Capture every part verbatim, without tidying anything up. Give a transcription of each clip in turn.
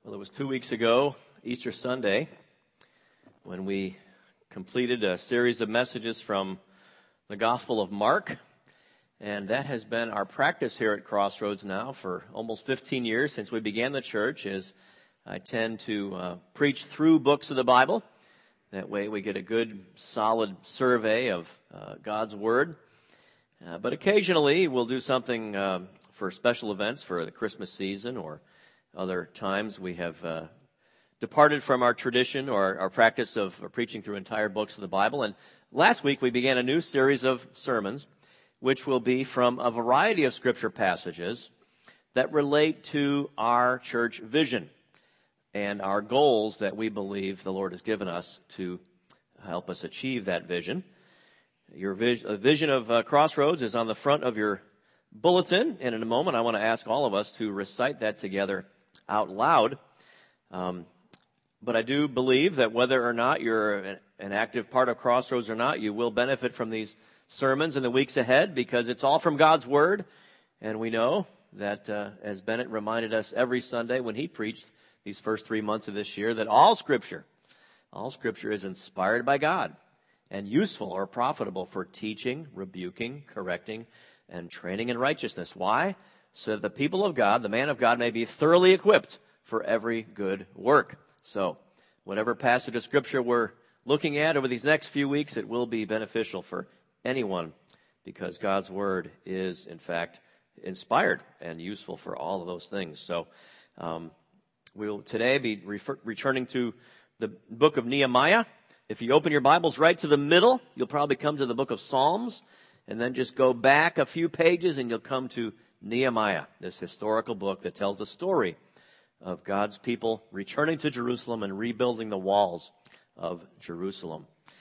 Well, it was two weeks ago, Easter Sunday, when we completed a series of messages from the Gospel of Mark, and that has been our practice here at Crossroads now for almost fifteen years since we began the church, as I tend to uh, preach through books of the Bible. That way we get a good, solid survey of uh, God's Word. Uh, but occasionally we'll do something uh, for special events for the Christmas season, or other times we have uh, departed from our tradition or our practice of preaching through entire books of the Bible. And last week we began a new series of sermons, which will be from a variety of scripture passages that relate to our church vision and our goals that we believe the Lord has given us to help us achieve that vision. Your vision, vision of uh, Crossroads is on the front of your bulletin, and in a moment I want to ask all of us to recite that together out loud. Um, but I do believe that whether or not you're an active part of Crossroads or not, you will benefit from these sermons in the weeks ahead, because it's all from God's Word. And we know that, uh, as Bennett reminded us every Sunday when he preached these first three months of this year, that all Scripture, all Scripture is inspired by God and useful or profitable for teaching, rebuking, correcting, and training in righteousness. Why? So that the people of God, the man of God, may be thoroughly equipped for every good work. So, whatever passage of Scripture we're looking at over these next few weeks, it will be beneficial for anyone, because God's Word is, in fact, inspired and useful for all of those things. So, um, we'll today be refer- returning to the book of Nehemiah. If you open your Bibles right to the middle, you'll probably come to the book of Psalms, and then just go back a few pages and you'll come to Nehemiah, this historical book that tells the story of God's people returning to Jerusalem and rebuilding the walls of Jerusalem.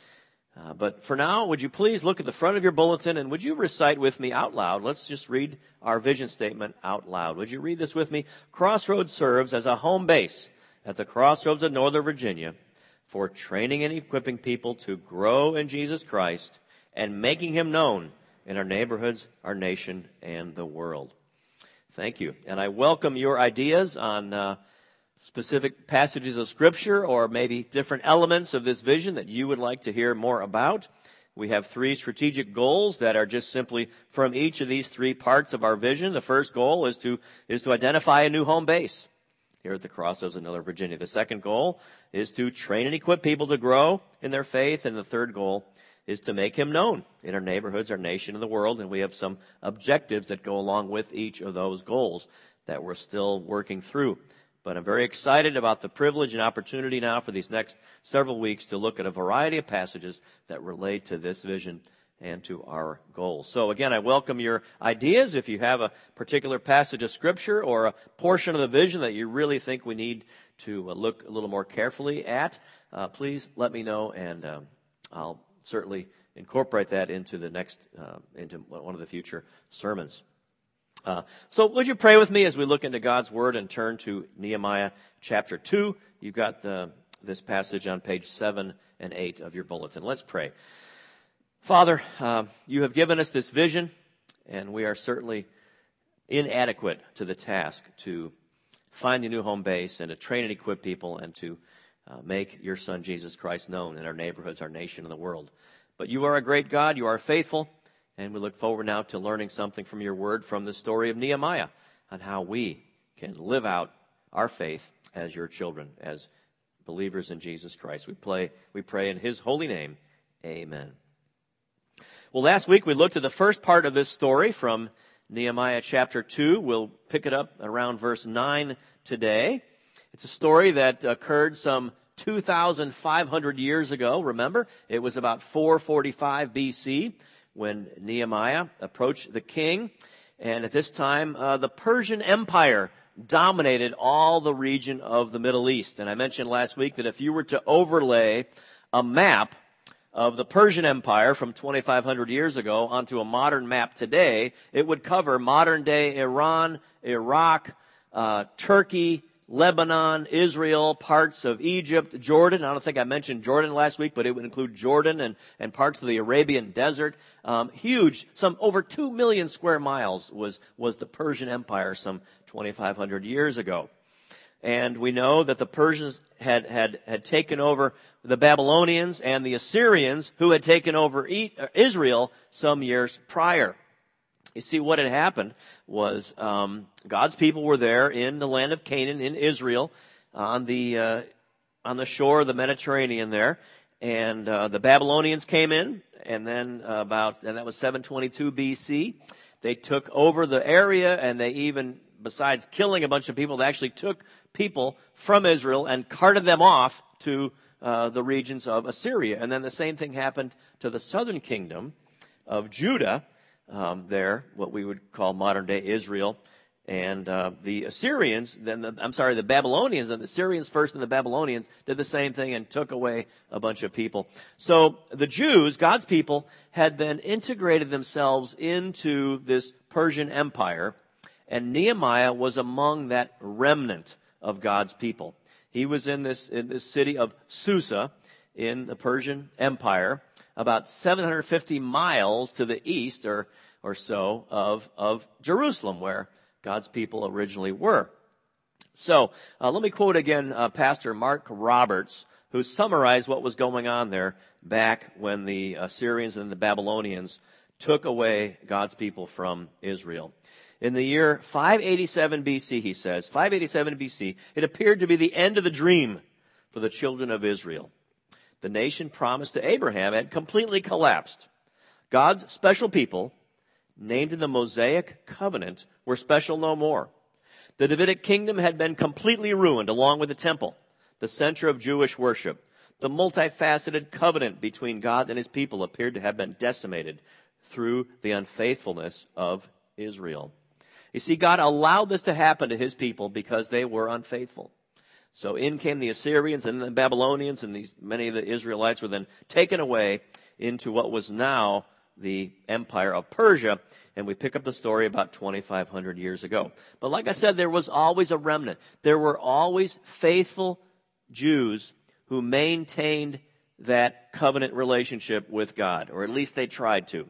Uh, but for now, would you please look at the front of your bulletin, and would you recite with me out loud? Let's just read our vision statement out loud. Would you read this with me? Crossroads serves as a home base at the crossroads of Northern Virginia for training and equipping people to grow in Jesus Christ and making Him known in our neighborhoods, our nation, and the world. Thank you. And I welcome your ideas on uh, specific passages of Scripture, or maybe different elements of this vision that you would like to hear more about. We have three strategic goals that are just simply from each of these three parts of our vision. The first goal is to is to identify a new home base here at the Crossroads of Northern Virginia. The second goal is to train and equip people to grow in their faith. And the third goal is to make Him known in our neighborhoods, our nation, and the world. And we have some objectives that go along with each of those goals that we're still working through. But I'm very excited about the privilege and opportunity now for these next several weeks to look at a variety of passages that relate to this vision and to our goals. So again, I welcome your ideas. If you have a particular passage of Scripture or a portion of the vision that you really think we need to look a little more carefully at, uh, please let me know, and um, I'll certainly incorporate that into the next, uh, into one of the future sermons. Uh, so would you pray with me as we look into God's Word and turn to Nehemiah chapter two? You've got the, this passage on page seven and eight of your bulletin. Let's pray. Father, uh, you have given us this vision, and we are certainly inadequate to the task to find a new home base and to train and equip people and to uh, make your Son Jesus Christ known in our neighborhoods, our nation, and the world. But you are a great God. You are faithful. And we look forward now to learning something from your word from the story of Nehemiah on how we can live out our faith as your children, as believers in Jesus Christ. We pray, we pray in His holy name. Amen. Well, last week we looked at the first part of this story from Nehemiah chapter two. We'll pick it up around verse nine today. It's a story that occurred some two thousand five hundred years ago. Remember, it was about four forty-five B C when Nehemiah approached the king. And at this time, uh, the Persian Empire dominated all the region of the Middle East. And I mentioned last week that if you were to overlay a map of the Persian Empire from twenty-five hundred years ago onto a modern map today, it would cover modern-day Iran, Iraq, uh, Turkey, Lebanon, Israel, parts of Egypt, Jordan. I don't think I mentioned Jordan last week, but it would include Jordan and, and parts of the Arabian desert. Um, huge, some over two million square miles was, was the Persian Empire some twenty-five hundred years ago. And we know that the Persians had, had, had taken over the Babylonians and the Assyrians, who had taken over Israel some years prior. You see, what had happened was um, God's people were there in the land of Canaan, in Israel, on the uh, on the shore of the Mediterranean there, and uh, the Babylonians came in, and then uh, about and that was seven twenty-two B C. They took over the area, and they even, besides killing a bunch of people, they actually took people from Israel and carted them off to uh, the regions of Assyria. And then the same thing happened to the southern kingdom of Judah. Um, there, what we would call modern-day Israel, and uh, the Assyrians, then the, I'm sorry, the Babylonians, and the Assyrians first, and the Babylonians did the same thing and took away a bunch of people. So the Jews, God's people, had then integrated themselves into this Persian Empire, and Nehemiah was among that remnant of God's people. He was in this in this city of Susa in the Persian Empire, about seven hundred fifty miles to the east or or so of, of Jerusalem, where God's people originally were. So uh, let me quote again uh, Pastor Mark Roberts, who summarized what was going on there back when the Assyrians and the Babylonians took away God's people from Israel. In the year five eighty-seven B C, he says, five eighty-seven B C, it appeared to be the end of the dream for the children of Israel. The nation promised to Abraham had completely collapsed. God's special people, named in the Mosaic covenant, were special no more. The Davidic kingdom had been completely ruined, along with the temple, the center of Jewish worship. The multifaceted covenant between God and his people appeared to have been decimated through the unfaithfulness of Israel. You see, God allowed this to happen to his people because they were unfaithful. So in came the Assyrians and the Babylonians, and these many of the Israelites were then taken away into what was now the empire of Persia, and we pick up the story about twenty-five hundred years ago. But like I said, there was always a remnant. There were always faithful Jews who maintained that covenant relationship with God, or at least they tried to.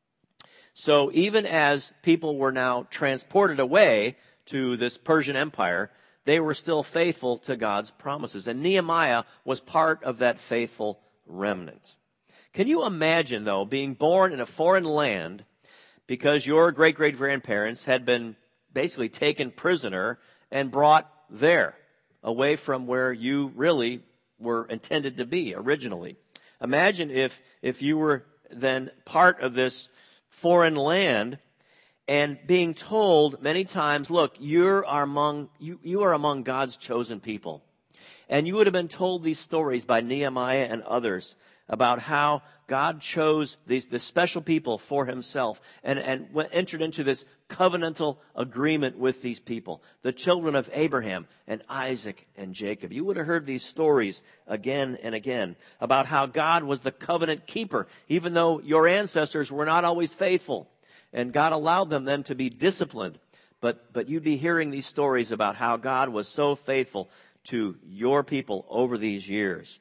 So even as people were now transported away to this Persian Empire, they were still faithful to God's promises. And Nehemiah was part of that faithful remnant. Can you imagine, though, being born in a foreign land because your great-great-grandparents had been basically taken prisoner and brought there, away from where you really were intended to be originally? Imagine if, if you were then part of this foreign land and being told many times, look, you're among, you, you are among God's chosen people. And you would have been told these stories by Nehemiah and others about how God chose these, this special people for himself and, and went, entered into this covenantal agreement with these people, the children of Abraham and Isaac and Jacob. You would have heard these stories again and again about how God was the covenant keeper, even though your ancestors were not always faithful. And God allowed them then to be disciplined. But, but you'd be hearing these stories about how God was so faithful to your people over these years.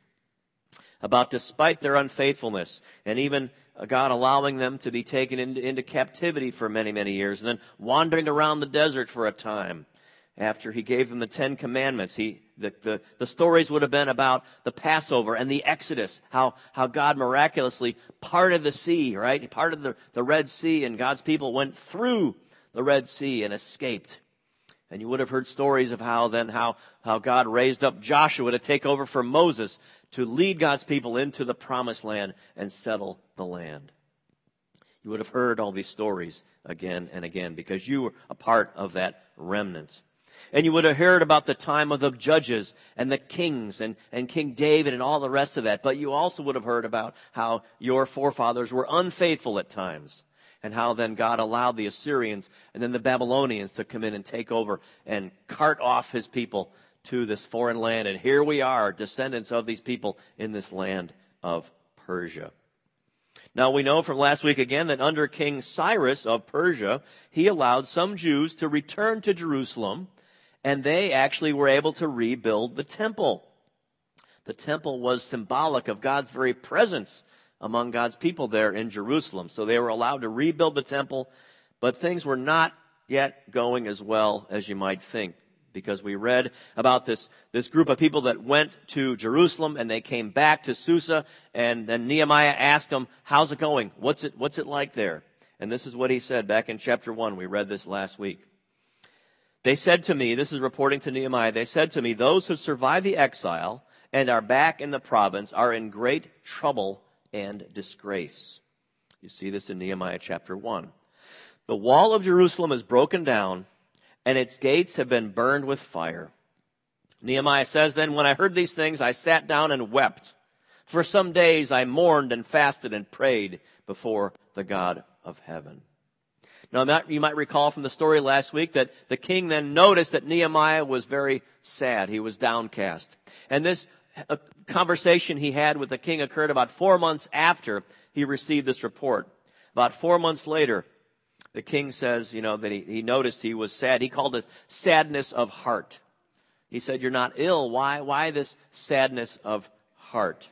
About despite their unfaithfulness and even God allowing them to be taken into, into captivity for many, many years and then wandering around the desert for a time after he gave them the Ten Commandments. He, the, the, the stories would have been about the Passover and the Exodus, how, how God miraculously parted the sea, right? He parted the, the Red Sea, and God's people went through the Red Sea and escaped. And you would have heard stories of how then how, how God raised up Joshua to take over for Moses to lead God's people into the promised land and settle the land. You would have heard all these stories again and again because you were a part of that remnant. And you would have heard about the time of the judges and the kings and, and King David and all the rest of that. But you also would have heard about how your forefathers were unfaithful at times and how then God allowed the Assyrians and then the Babylonians to come in and take over and cart off his people to this foreign land. And here we are, descendants of these people in this land of Persia. Now, we know from last week again that under King Cyrus of Persia, he allowed some Jews to return to Jerusalem, and they actually were able to rebuild the temple. The temple was symbolic of God's very presence among God's people there in Jerusalem. So they were allowed to rebuild the temple, but things were not yet going as well as you might think, because we read about this, this group of people that went to Jerusalem and they came back to Susa, and then Nehemiah asked them, how's it going? What's it, what's it like there? And this is what he said back in chapter one. We read this last week. They said to me, this is reporting to Nehemiah, they said to me, those who survived the exile and are back in the province are in great trouble and disgrace. You see this in Nehemiah chapter one. The wall of Jerusalem is broken down, and its gates have been burned with fire. Nehemiah says, then when I heard these things, I sat down and wept. For some days I mourned and fasted and prayed before the God of heaven. Now, you might recall from the story last week that the king then noticed that Nehemiah was very sad. He was downcast. And this uh, conversation he had with the king occurred about four months after he received this report. About four months later, the king says, you know, that he, he noticed he was sad. He called it sadness of heart. He said, you're not ill. Why, why this sadness of heart?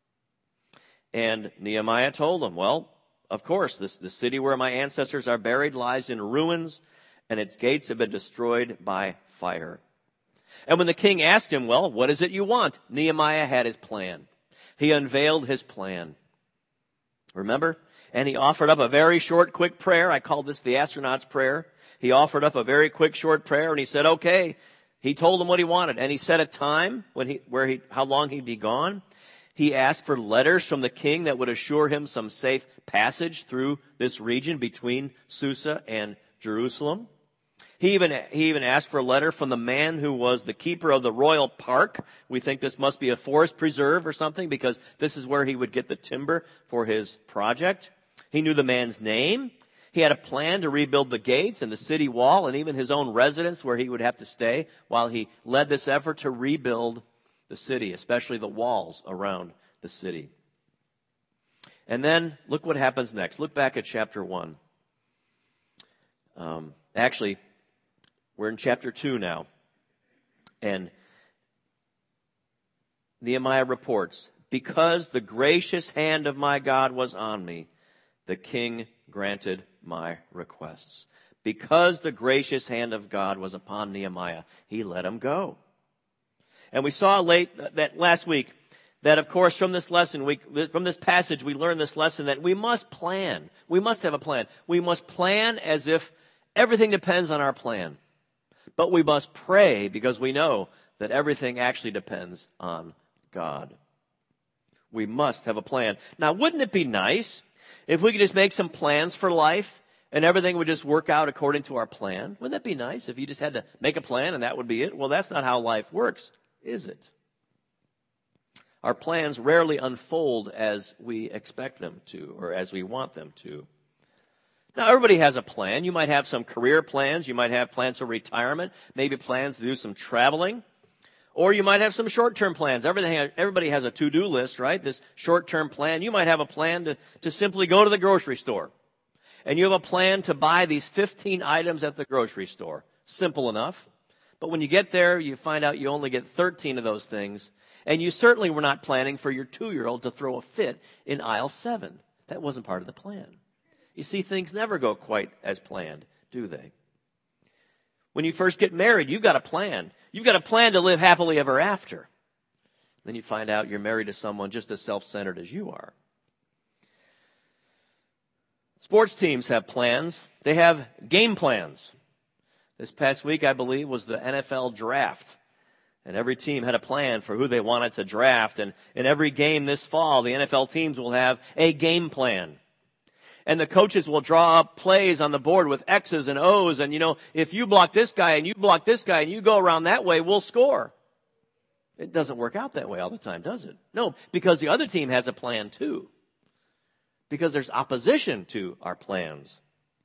And Nehemiah told him, well, of course, this, the city where my ancestors are buried lies in ruins, and its gates have been destroyed by fire. And when the king asked him, well, what is it you want? Nehemiah had his plan. He unveiled his plan. Remember? And he offered up a very short, quick prayer. I call this the astronaut's prayer. He offered up a very quick, short prayer, and he said, okay. He told him what he wanted, and he set a time when he, where he, how long he'd be gone. He asked for letters from the king that would assure him some safe passage through this region between Susa and Jerusalem. He even, he even asked for a letter from the man who was the keeper of the royal park. We think this must be a forest preserve or something, because this is where he would get the timber for his project. He knew the man's name. He had a plan to rebuild the gates and the city wall and even his own residence where he would have to stay while he led this effort to rebuild the city, especially the walls around the city. And then look what happens next. Look back at chapter one. Um, actually, we're in chapter two now. And Nehemiah reports, because the gracious hand of my God was on me, the king granted my requests. Because the gracious hand of God was upon Nehemiah, he let him go. And we saw late that last week that, of course, from this lesson, we, from this passage, we learned this lesson that we must plan. We must have a plan. We must plan as if everything depends on our plan. But we must pray because we know that everything actually depends on God. We must have a plan. Now, wouldn't it be nice if we could just make some plans for life and everything would just work out according to our plan? Wouldn't that be nice if you just had to make a plan and that would be it? Well, that's not how life works, is it? Our plans rarely unfold as we expect them to or as we want them to. Now, everybody has a plan. You might have some career plans. You might have plans for retirement, maybe plans to do some traveling. Or you might have some short-term plans. Everything, everybody has a to-do list, right? This short-term plan. You might have a plan to, to simply go to the grocery store. And you have a plan to buy these fifteen items at the grocery store. Simple enough. But when you get there, you find out you only get thirteen of those things. And you certainly were not planning for your two-year-old to throw a fit in aisle seven. That wasn't part of the plan. You see, things never go quite as planned, do they? When you first get married, you've got a plan. You've got a plan to live happily ever after. Then you find out you're married to someone just as self-centered as you are. Sports teams have plans. They have game plans. This past week, I believe, was the N F L draft. And every team had a plan for who they wanted to draft. And in every game this fall, the N F L teams will have a game plan. And the coaches will draw up plays on the board with X's and O's. And, you know, if you block this guy and you block this guy and you go around that way, we'll score. It doesn't work out that way all the time, does it? No, because the other team has a plan too. Because there's opposition to our plans.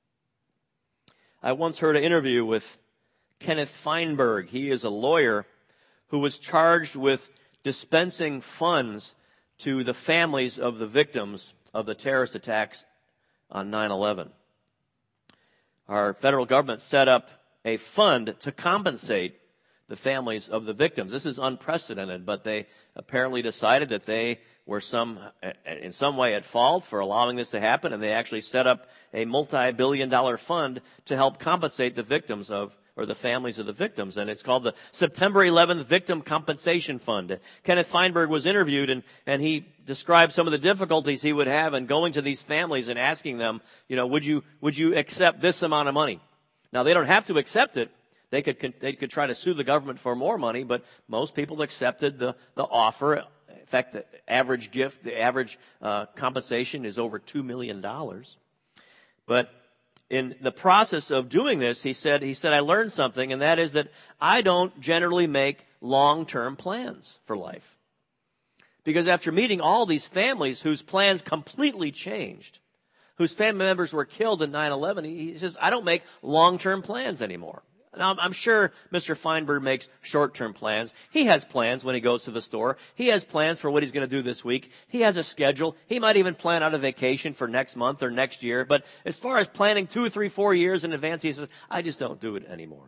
I once heard an interview with Kenneth Feinberg. He is a lawyer who was charged with dispensing funds to the families of the victims of the terrorist attacks on nine eleven. Our federal government set up a fund to compensate the families of the victims. This is unprecedented, but they apparently decided that they were some, in some way at fault for allowing this to happen, and they actually set up a multi-billion dollar fund to help compensate the victims of, or the families of the victims, and it's called the September eleventh Victim Compensation Fund. Kenneth Feinberg was interviewed, and, and he described some of the difficulties he would have in going to these families and asking them, you know, would you, would you accept this amount of money? Now, they don't have to accept it. They could, they could try to sue the government for more money, but most people accepted the, the offer. In fact, the average gift, the average uh, compensation is over two million dollars. But in the process of doing this, he said, he said, I learned something, and that is that I don't generally make long-term plans for life. Because after meeting all these families whose plans completely changed, whose family members were killed in nine eleven, he says, I don't make long-term plans anymore. Now, I'm sure Mister Feinberg makes short-term plans. He has plans when he goes to the store. He has plans for what he's going to do this week. He has a schedule. He might even plan out a vacation for next month or next year. But as far as planning two, three, four years in advance, he says, I just don't do it anymore.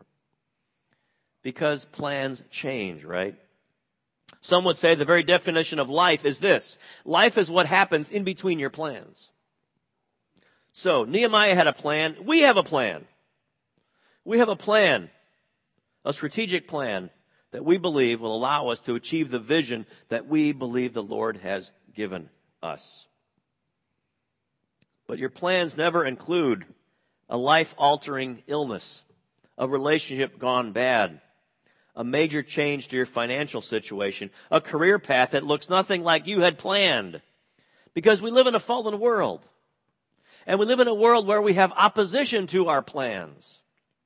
Because plans change, right? Some would say the very definition of life is this. Life is what happens in between your plans. So, Nehemiah had a plan. We have a plan. We have a plan, a strategic plan that we believe will allow us to achieve the vision that we believe the Lord has given us. But your plans never include a life-altering illness, a relationship gone bad, a major change to your financial situation, a career path that looks nothing like you had planned. Because we live in a fallen world. And we live in a world where we have opposition to our plans.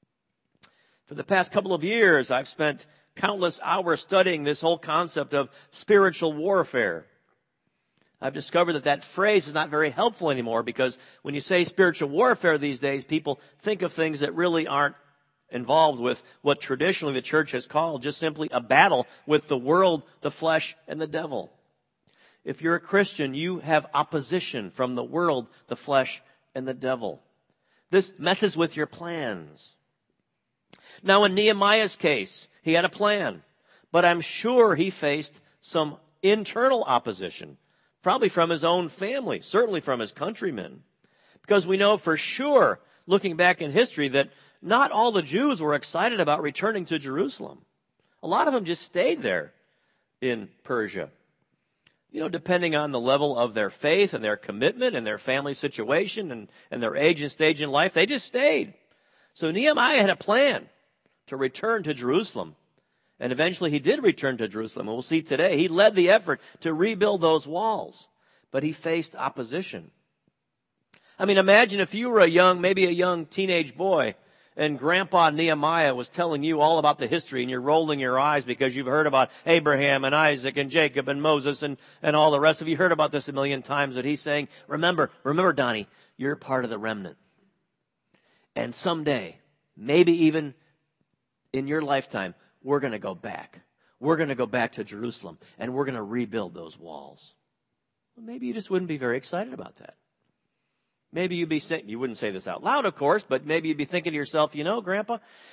For the past couple of years, I've spent countless hours studying this whole concept of spiritual warfare. I've discovered that that phrase is not very helpful anymore because when you say spiritual warfare these days, people think of things that really aren't involved with what traditionally the church has called just simply a battle with the world, the flesh, and the devil. If you're a Christian, you have opposition from the world, the flesh, and the devil. This messes with your plans. Now, in Nehemiah's case, he had a plan, but I'm sure he faced some internal opposition, probably from his own family, certainly from his countrymen, because we know for sure, looking back in history, that not all the Jews were excited about returning to Jerusalem. A lot of them just stayed there in Persia. You know, depending on the level of their faith and their commitment and their family situation and, and their age and stage in life, they just stayed. So Nehemiah had a plan to return to Jerusalem. And eventually he did return to Jerusalem. And we'll see today, he led the effort to rebuild those walls. But he faced opposition. I mean, imagine if you were a young, maybe a young teenage boy, and Grandpa Nehemiah was telling you all about the history, and you're rolling your eyes because you've heard about Abraham and Isaac and Jacob and Moses and, and all the rest of you. Heard about this a million times, that he's saying, remember, remember, Donnie, you're part of the remnant. And someday, maybe even in your lifetime, we're going to go back. We're going to go back to Jerusalem, and we're going to rebuild those walls. Well, maybe you just wouldn't be very excited about that. Maybe you'd be saying, you wouldn't say this out loud, of course, but maybe you'd be thinking to yourself, you know, Grandpa,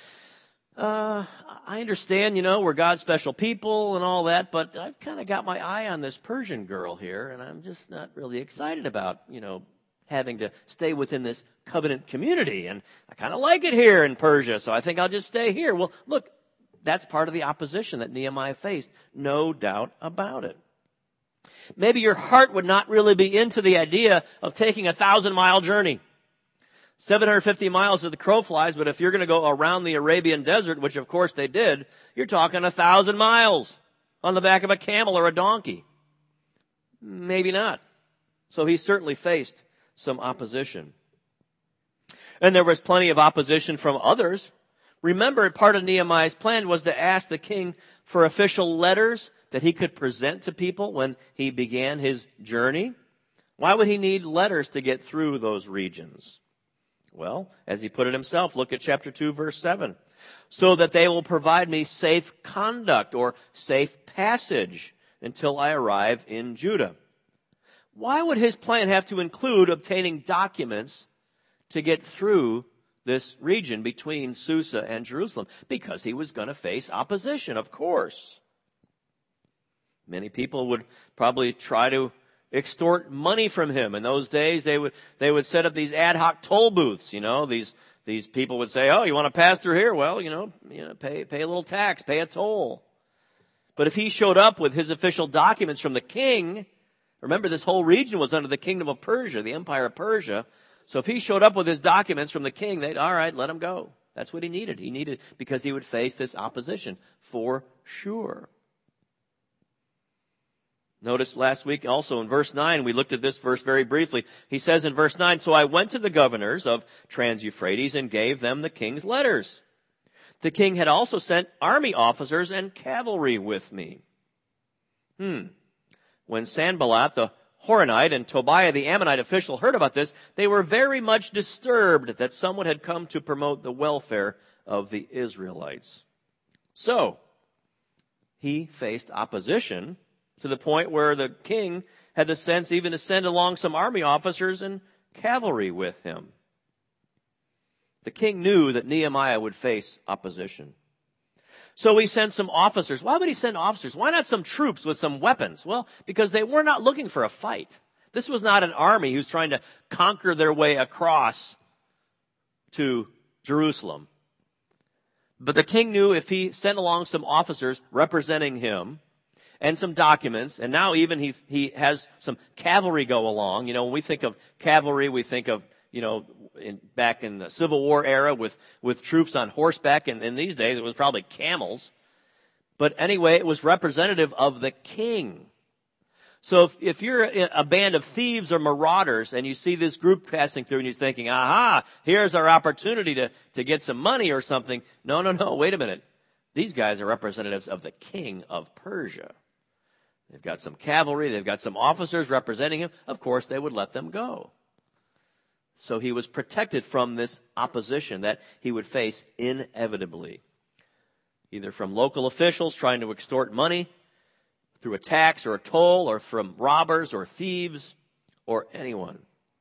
uh, I understand, you know, we're God's special people and all that, but I've kind of got my eye on this Persian girl here, and I'm just not really excited about, you know, having to stay within this covenant community. And I kind of like it here in Persia, so I think I'll just stay here. Well, look, that's part of the opposition that Nehemiah faced. No doubt about it. Maybe your heart would not really be into the idea of taking a thousand-mile journey. seven hundred fifty miles as the crow flies, but if you're going to go around the Arabian desert, which of course they did, you're talking a thousand miles on the back of a camel or a donkey. Maybe not. So he certainly faced some opposition. And there was plenty of opposition from others. Remember, part of Nehemiah's plan was to ask the king for official letters that he could present to people when he began his journey. Why would he need letters to get through those regions? Well, as he put it himself, look at chapter two, verse seven. So that they will provide me safe conduct or safe passage until I arrive in Judah. Why would his plan have to include obtaining documents to get through this region between Susa and Jerusalem because he was going to face opposition, of course. Many people would probably try to extort money from him. In those days, they would they would set up these ad hoc toll booths. You know, these these people would say, "Oh, you want to pass through here? Well, you know, you know, pay pay a little tax, pay a toll." But if he showed up with his official documents from the king, remember this whole region was under the kingdom of Persia, the empire of Persia. So if he showed up with his documents from the king, they'd, all right, let him go. That's what he needed. He needed, because he would face this opposition for sure. Notice last week also in verse nine, we looked at this verse very briefly. He says in verse nine, "So I went to the governors of Trans-Euphrates and gave them the king's letters. The king had also sent army officers and cavalry with me." Hmm. When Sanballat the Horonite and Tobiah the Ammonite official heard about this, they were very much disturbed that someone had come to promote the welfare of the Israelites. So, he faced opposition to the point where the king had the sense even to send along some army officers and cavalry with him. The king knew that Nehemiah would face opposition. So he sent some officers. Why would he send officers? Why not some troops with some weapons? Well, because they were not looking for a fight. This was not an army who's trying to conquer their way across to Jerusalem. But the king knew if he sent along some officers representing him and some documents, and now even he he has some cavalry go along. You know, when we think of cavalry, we think of, you know, in, back in the Civil War era with, with troops on horseback, and in these days it was probably camels. But anyway, it was representative of the king. So if, if you're a band of thieves or marauders and you see this group passing through and you're thinking, aha, here's our opportunity to, to get some money or something. No, no, no, wait a minute. These guys are representatives of the king of Persia. They've got some cavalry, they've got some officers representing him. Of course, they would let them go. So he was protected from this opposition that he would face inevitably, either from local officials trying to extort money through a tax or a toll, or from robbers or thieves or anyone.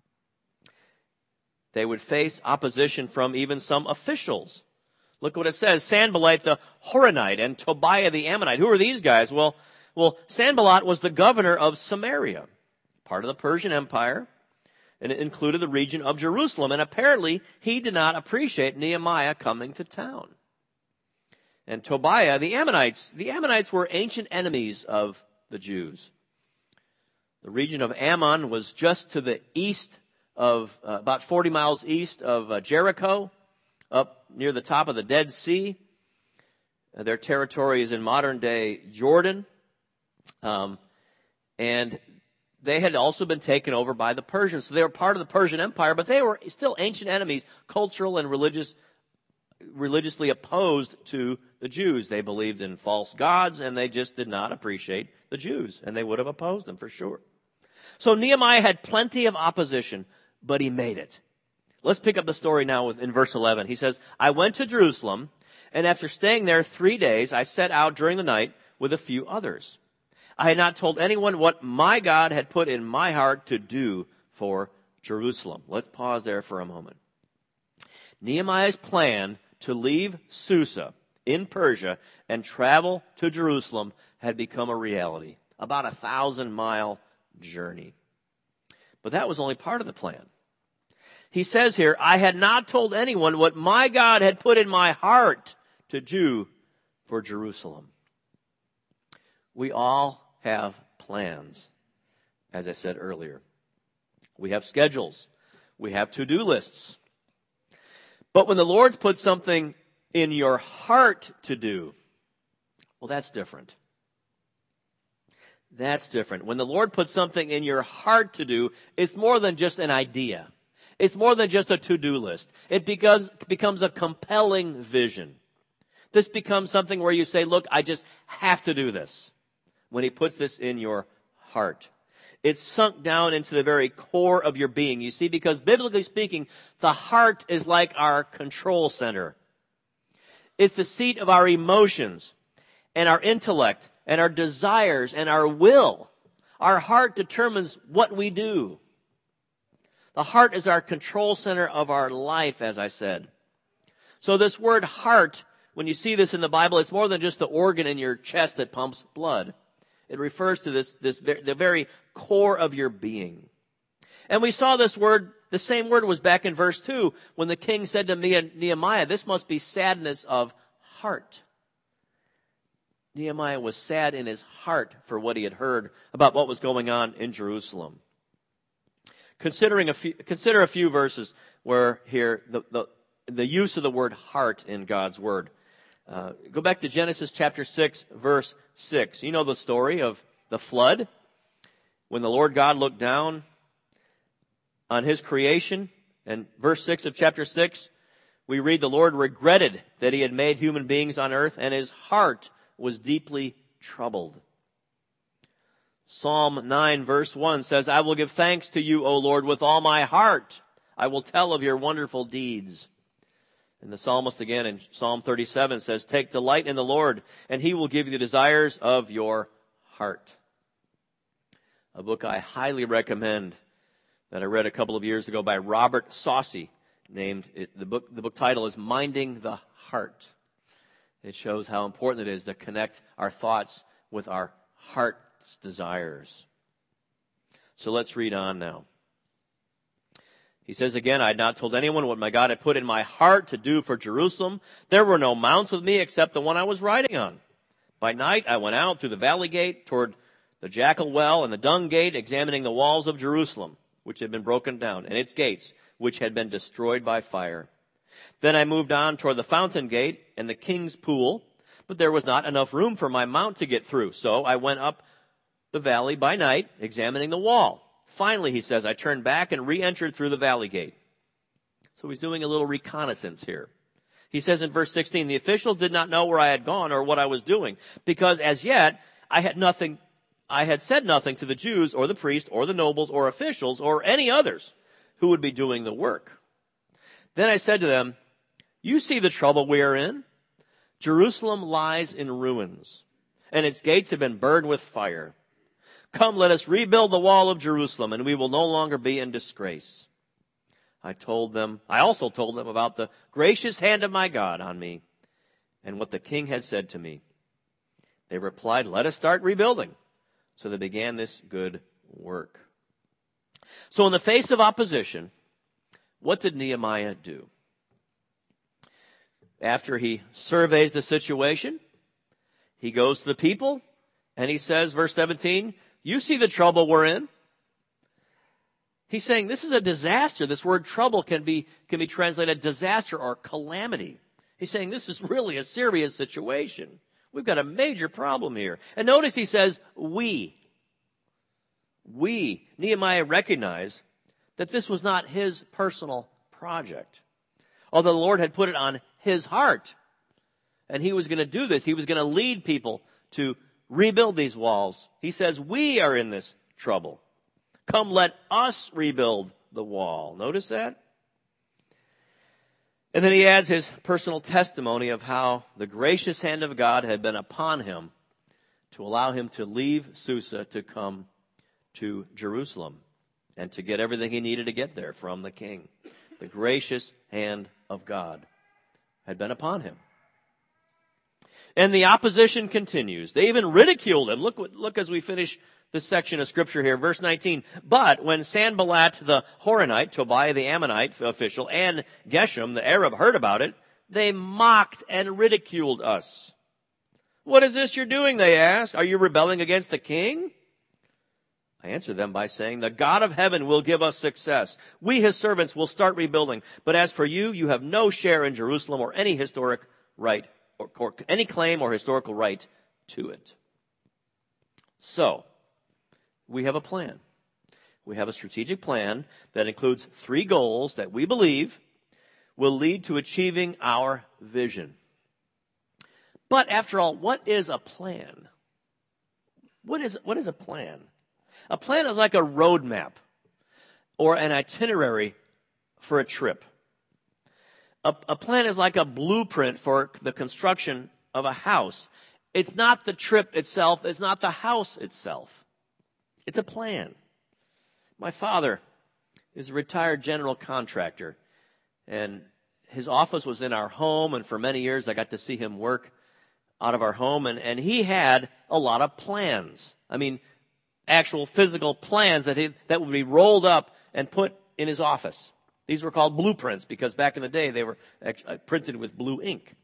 They would face opposition from even some officials. Look what it says, Sanballat the Horonite and Tobiah the Ammonite. Who are these guys? Well, well, Sanballat was the governor of Samaria, part of the Persian Empire. And it included the region of Jerusalem. And apparently, he did not appreciate Nehemiah coming to town. And Tobiah, the Ammonites, the Ammonites were ancient enemies of the Jews. The region of Ammon was just to the east of, uh, about forty miles east of uh, Jericho, up near the top of the Dead Sea. Uh, their territory is in modern-day Jordan. Um, and they had also been taken over by the Persians. So they were part of the Persian Empire, but they were still ancient enemies, cultural and religious, religiously opposed to the Jews. They believed in false gods, and they just did not appreciate the Jews, and they would have opposed them for sure. So Nehemiah had plenty of opposition, but he made it. Let's pick up the story now with, in verse eleven. He says, "I went to Jerusalem, and after staying there three days, I set out during the night with a few others. I had not told anyone what my God had put in my heart to do for Jerusalem." Let's pause there for a moment. Nehemiah's plan to leave Susa in Persia and travel to Jerusalem had become a reality. About a thousand mile journey. But that was only part of the plan. He says here, "I had not told anyone what my God had put in my heart to do for Jerusalem." We all have plans, as I said earlier. We have schedules. We have to-do lists. But when the Lord's put something in your heart to do, well, that's different. That's different. When the Lord puts something in your heart to do, it's more than just an idea. It's more than just a to-do list. It becomes, becomes a compelling vision. This becomes something where you say, look, I just have to do this. When he puts this in your heart, it's sunk down into the very core of your being. You see, because biblically speaking, the heart is like our control center. It's the seat of our emotions and our intellect and our desires and our will. Our heart determines what we do. The heart is our control center of our life, as I said. So this word heart, when you see this in the Bible, it's more than just the organ in your chest that pumps blood. It refers to this, this, the very core of your being. And we saw this word, the same word was back in verse two, when the king said to Nehemiah, this must be sadness of heart. Nehemiah was sad in his heart for what he had heard about what was going on in Jerusalem. Considering a few, consider a few verses where here the, the, the use of the word heart in God's word. Uh, go back to Genesis chapter six, verse six. You know the story of the flood. When the Lord God looked down on his creation, and verse six of chapter six, we read the Lord regretted that he had made human beings on earth, and his heart was deeply troubled. Psalm nine verse one says, I will give thanks to you, O Lord, with all my heart. I will tell of your wonderful deeds. And the psalmist again in Psalm thirty-seven says, take delight in the Lord, and he will give you the desires of your heart. A book I highly recommend that I read a couple of years ago by Robert Saucy, named it, the book, the book title is Minding the Heart. It shows how important it is to connect our thoughts with our heart's desires. So let's read on now. He says again, I had not told anyone what my God had put in my heart to do for Jerusalem. There were no mounts with me except the one I was riding on. By night I went out through the valley gate toward the jackal well and the dung gate, examining the walls of Jerusalem, which had been broken down, and its gates, which had been destroyed by fire. Then I moved on toward the fountain gate and the king's pool, but there was not enough room for my mount to get through. So I went up the valley by night, examining the wall. Finally, he says, I turned back and re-entered through the valley gate. So he's doing a little reconnaissance here. He says in verse sixteen, the officials did not know where I had gone or what I was doing, because as yet I had nothing, I had said nothing to the Jews or the priests or the nobles or officials or any others who would be doing the work. Then I said to them, you see the trouble we are in. Jerusalem lies in ruins, and its gates have been burned with fire. Come, let us rebuild the wall of Jerusalem, and we will no longer be in disgrace. I told them, I also told them about the gracious hand of my God on me and what the king had said to me. They replied, let us start rebuilding. So they began this good work. So in the face of opposition, what did Nehemiah do? After he surveys the situation, he goes to the people and he says, verse seventeen, you see the trouble we're in. He's saying this is a disaster. This word trouble can be, can be translated disaster or calamity. He's saying this is really a serious situation. We've got a major problem here. And notice he says, we. We, Nehemiah recognized that this was not his personal project. Although the Lord had put it on his heart. And he was going to do this. He was going to lead people to rebuild these walls. He says, we are in this trouble. Come, let us rebuild the wall. Notice that? And then he adds his personal testimony of how the gracious hand of God had been upon him to allow him to leave Susa to come to Jerusalem and to get everything he needed to get there from the king. The gracious hand of God had been upon him. And the opposition continues. They even ridiculed him. Look, look as we finish this section of scripture here, verse nineteen. But when Sanballat the Horonite, Tobiah the Ammonite official, and Geshem the Arab heard about it, they mocked and ridiculed us. What is this you're doing, they asked. Are you rebelling against the king? I answered them by saying, the God of heaven will give us success. We, his servants, will start rebuilding. But as for you, you have no share in Jerusalem or any historic right, or, or any claim or historical right to it. So, we have a plan. We have a strategic plan that includes three goals that we believe will lead to achieving our vision. But after all, what is a plan? What is, what is a plan? A plan is like a roadmap or an itinerary for a trip. A, a plan is like a blueprint for the construction of a house. It's not the trip itself. It's not the house itself. It's a plan. My father is a retired general contractor, and his office was in our home, and for many years I got to see him work out of our home, and, and he had a lot of plans. I mean, actual physical plans that he, that would be rolled up and put in his office. These were called blueprints because back in the day they were actually printed with blue ink.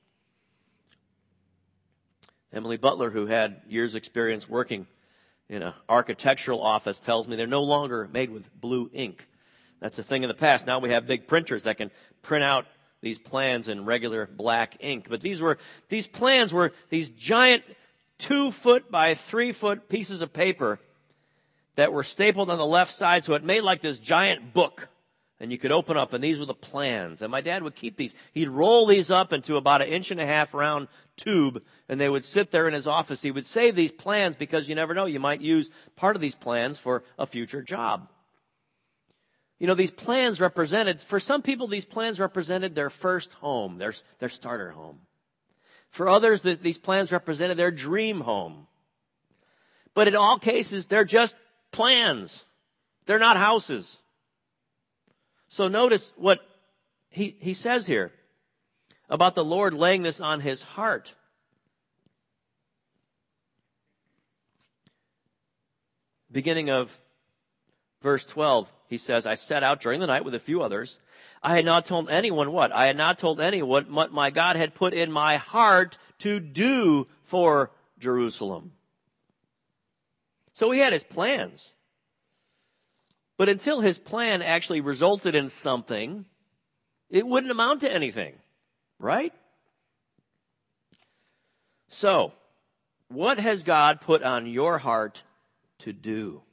Emily Butler, who had years experience working in an architectural office, tells me they're no longer made with blue ink. That's a thing in the past. Now we have big printers that can print out these plans in regular black ink. But these were, these plans were these giant two foot by three foot pieces of paper that were stapled on the left side, so it made like this giant book. And you could open up, and these were the plans. And my dad would keep these. He'd roll these up into about an inch and a half round tube, and they would sit there in his office. He would save these plans because you never know. You might use part of these plans for a future job. You know, these plans represented, for some people, these plans represented their first home, their, their starter home. For others, these plans represented their dream home. But in all cases, they're just plans. They're not houses. So notice what he, he says here about the Lord laying this on his heart. Beginning of verse twelve, he says, I set out during the night with a few others. I had not told anyone what? I had not told anyone what my God had put in my heart to do for Jerusalem. So he had his plans. But until his plan actually resulted in something, it wouldn't amount to anything, right? So, what has God put on your heart to do?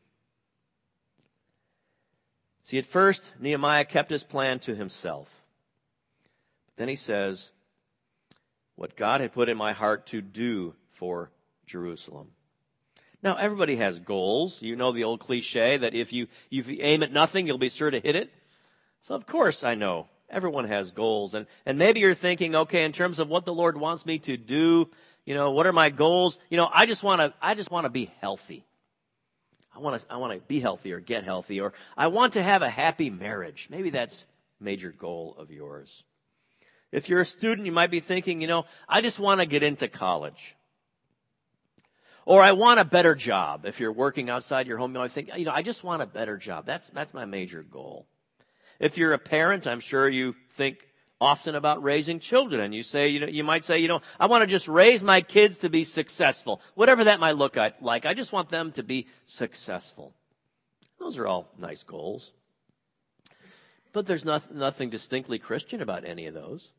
See, at first, Nehemiah kept his plan to himself. But then he says, what God had put in my heart to do for Jerusalem. Now, everybody has goals. You know the old cliche that if you, if you aim at nothing, you'll be sure to hit it. So, of course, I know everyone has goals. And, and maybe you're thinking, okay, in terms of what the Lord wants me to do, you know, what are my goals? You know, I just want to, I just want to be healthy. I want to, I want to be healthy or get healthy, or I want to have a happy marriage. Maybe that's a major goal of yours. If you're a student, you might be thinking, you know, I just want to get into college. Or I want a better job. If you're working outside your home, you might think, you know, I just want a better job. That's, that's my major goal. If you're a parent, I'm sure you think often about raising children, and you say, you know, you might say, you know, I want to just raise my kids to be successful. Whatever that might look like, I just want them to be successful. Those are all nice goals. But there's not, nothing distinctly Christian about any of those.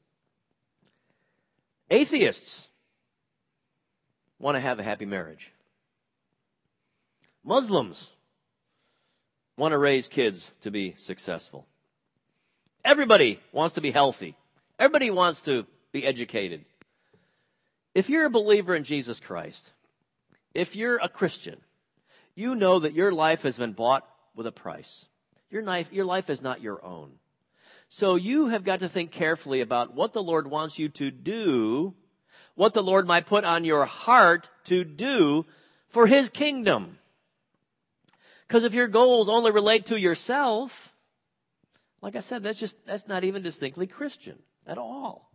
Atheists want to have a happy marriage. Muslims want to raise kids to be successful. Everybody wants to be healthy. Everybody wants to be educated. If you're a believer in Jesus Christ, if you're a Christian, you know that your life has been bought with a price. Your life, your life is not your own. So you have got to think carefully about what the Lord wants you to do, what the Lord might put on your heart to do for his kingdom. Because if your goals only relate to yourself, like I said, that's just, that's not even distinctly Christian at all.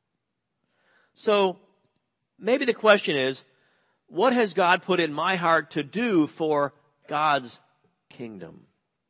So maybe the question is, what has God put in my heart to do for God's kingdom?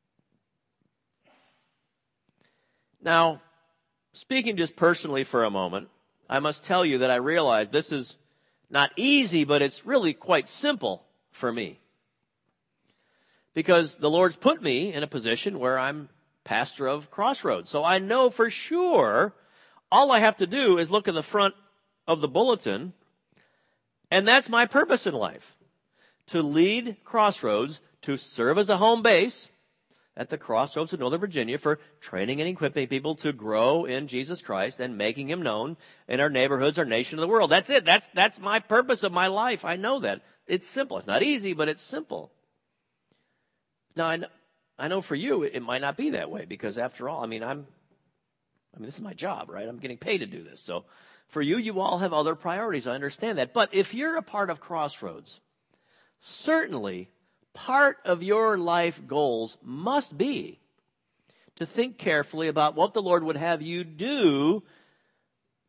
Now, speaking just personally for a moment, I must tell you that I realize this is not easy, but it's really quite simple for me. Because the Lord's put me in a position where I'm pastor of Crossroads. So I know for sure all I have to do is look at the front of the bulletin, and that's my purpose in life. To lead Crossroads, to serve as a home base at the Crossroads of Northern Virginia for training and equipping people to grow in Jesus Christ and making him known in our neighborhoods, our nation, and the world. That's it. That's, that's my purpose of my life. I know that. It's simple. It's not easy, but it's simple. Now, I know, I know for you, it might not be that way because after all, I mean, I'm, I mean, this is my job, right? I'm getting paid to do this. So for you, you all have other priorities. I understand that. But if you're a part of Crossroads, certainly part of your life goals must be to think carefully about what the Lord would have you do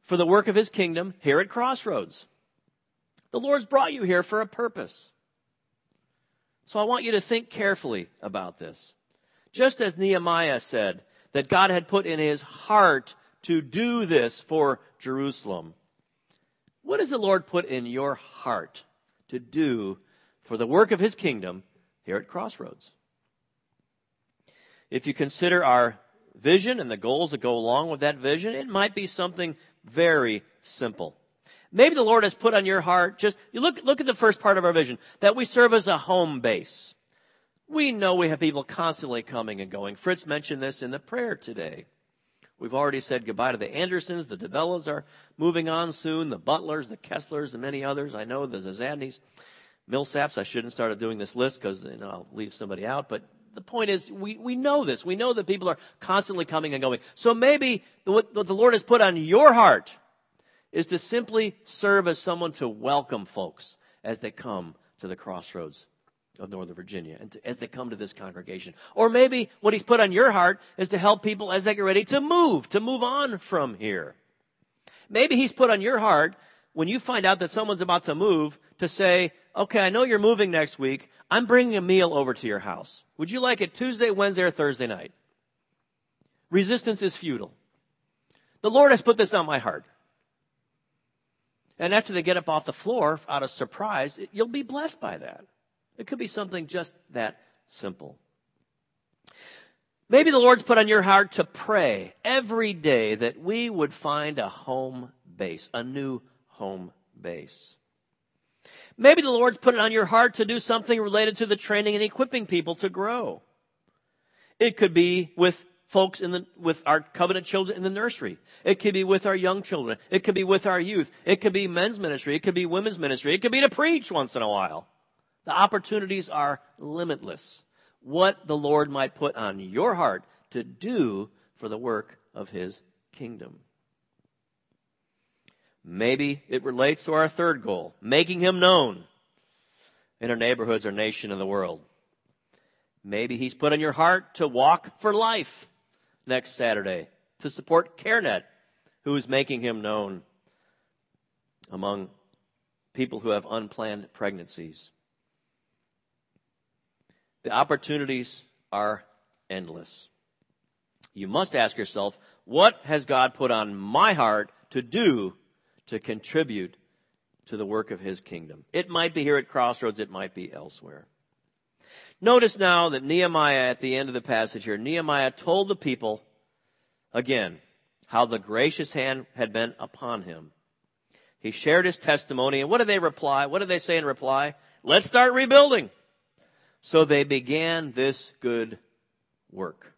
for the work of his kingdom here at Crossroads. The Lord's brought you here for a purpose. So I want you to think carefully about this. Just as Nehemiah said that God had put in his heart to do this for Jerusalem, what does the Lord put in your heart to do for the work of his kingdom here at Crossroads? If you consider our vision and the goals that go along with that vision, it might be something very simple. Maybe the Lord has put on your heart, just you look, look at the first part of our vision, that we serve as a home base. We know we have people constantly coming and going. Fritz mentioned this in the prayer today. We've already said goodbye to the Andersons. The DeBellas are moving on soon. The Butlers, the Kesslers, and many others. I know the Zazadnis, Millsaps. I shouldn't start doing this list because you know, I'll leave somebody out. But the point is, we, we know this. We know that people are constantly coming and going. So maybe the, what the Lord has put on your heart is to simply serve as someone to welcome folks as they come to the Crossroads of Northern Virginia and to, as they come to this congregation. Or maybe what he's put on your heart is to help people as they get ready to move, to move on from here. Maybe he's put on your heart when you find out that someone's about to move to say, okay, I know you're moving next week. I'm bringing a meal over to your house. Would you like it Tuesday, Wednesday, or Thursday night? Resistance is futile. The Lord has put this on my heart. And after they get up off the floor out of surprise, it, you'll be blessed by that. It could be something just that simple. Maybe the Lord's put on your heart to pray every day that we would find a home base, a new home base. Maybe the Lord's put it on your heart to do something related to the training and equipping people to grow. It could be with folks in the, with our covenant children in the nursery. It could be with our young children. It could be with our youth. It could be men's ministry. It could be women's ministry. It could be to preach once in a while. The opportunities are limitless. What the Lord might put on your heart to do for the work of his kingdom. Maybe it relates to our third goal, making him known in our neighborhoods, our nation, and the world. Maybe he's put on your heart to walk for life next Saturday to support CareNet, who is making him known among people who have unplanned pregnancies. The opportunities are endless. You must ask yourself, what has God put on my heart to do to contribute to the work of his kingdom? It might be here at Crossroads. It might be elsewhere. Notice now that Nehemiah, at the end of the passage here, Nehemiah told the people, again, how the gracious hand had been upon him. He shared his testimony, and what did they reply? What did they say in reply? Let's start rebuilding. So they began this good work.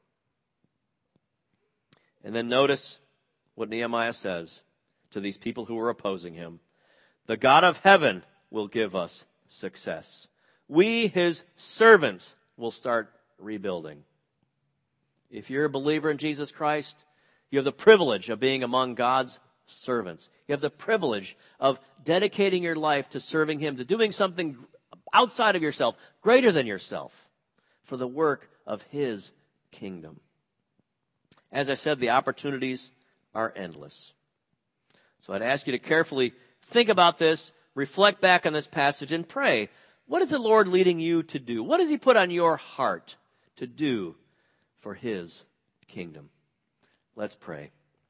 And then notice what Nehemiah says to these people who were opposing him. The God of heaven will give us success. We, his servants, will start rebuilding. If you're a believer in Jesus Christ, you have the privilege of being among God's servants. You have the privilege of dedicating your life to serving him, to doing something outside of yourself, greater than yourself, for the work of his kingdom. As I said, the opportunities are endless. So I'd ask you to carefully think about this, reflect back on this passage, and pray. What is the Lord leading you to do? What has he put on your heart to do for his kingdom? Let's pray.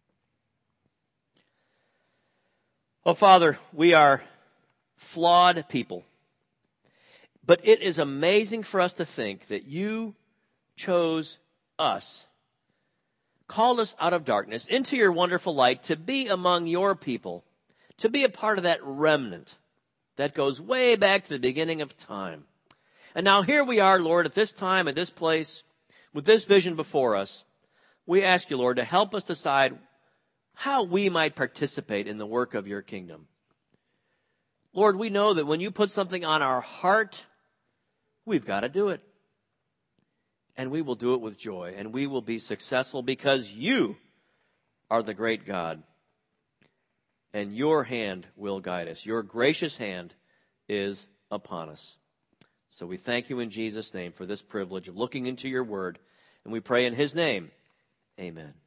Oh, Father, we are flawed people. But it is amazing for us to think that you chose us, called us out of darkness into your wonderful light to be among your people, to be a part of that remnant that goes way back to the beginning of time. And now here we are, Lord, at this time, at this place, with this vision before us. We ask you, Lord, to help us decide how we might participate in the work of your kingdom. Lord, we know that when you put something on our heart, we've got to do it. And we will do it with joy. And we will be successful because you are the great God. And your hand will guide us. Your gracious hand is upon us. So we thank you in Jesus' name for this privilege of looking into your word. And we pray in his name, amen.